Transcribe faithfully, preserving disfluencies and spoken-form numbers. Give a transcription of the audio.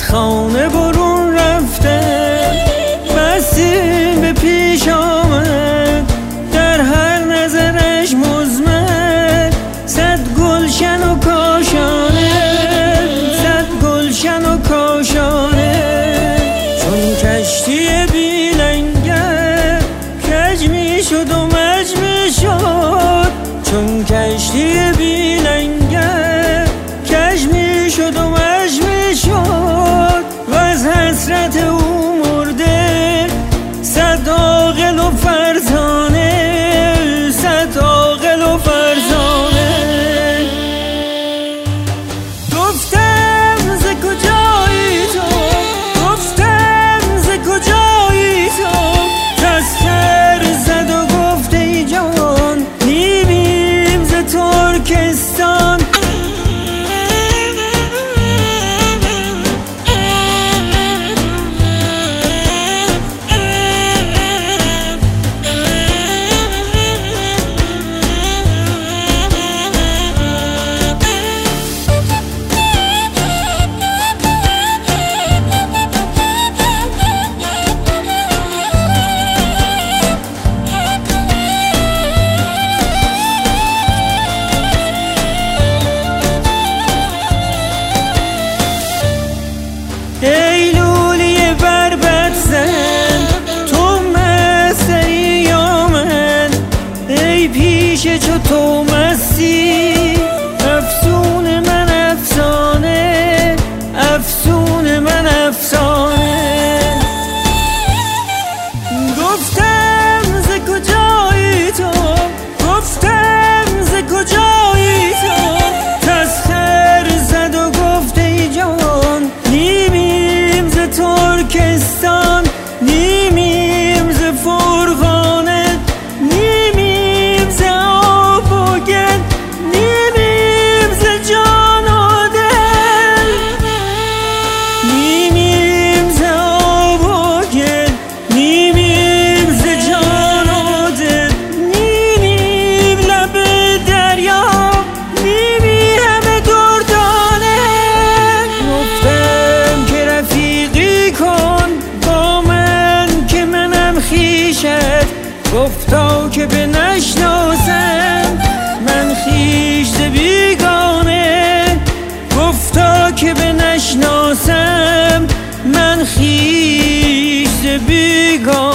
خانه برون رفته، مسیر به پیش آمد در هر نظرش مزمن. صد گلشن و کاشانه، صد گلشن و کاشانه، چون کشتی بی لنگر کج می شد و مج می شد. چون کشتی بی لنگر کج می شد و مج می شد و از حسرت او مرده صد عاقل و فرزانه، صد عاقل و فرزانه. گفتم ز کجایی تو، گفتم ز کجایی تو، تسخر زد و گفت ای جان نیمیم ز ترکستان. ای لولی بربط زن تو مستری یا من، ای پیش چو تو مستی افسون من افسانه، افسون من افسانه. گفتم ز کجایی تو، گفتم ز کجایی تو، تسخر زد و گفت ای جان نیمیم ز ترکستان، نیمیم ز فرغانه، نیمیم ز آب و گل، نیمیم ز جان و دل، نیمیم ز آب و گل، نیمیم ز جان و دل، نیمیم لب دریا، نیمی همه دردانه. گفتم که رفیقی کن با من که منم خویشت، گفتا که به نشناسم من خویش ز بیگانه، گفتا که به نشناسم من خویش ز بیگانه.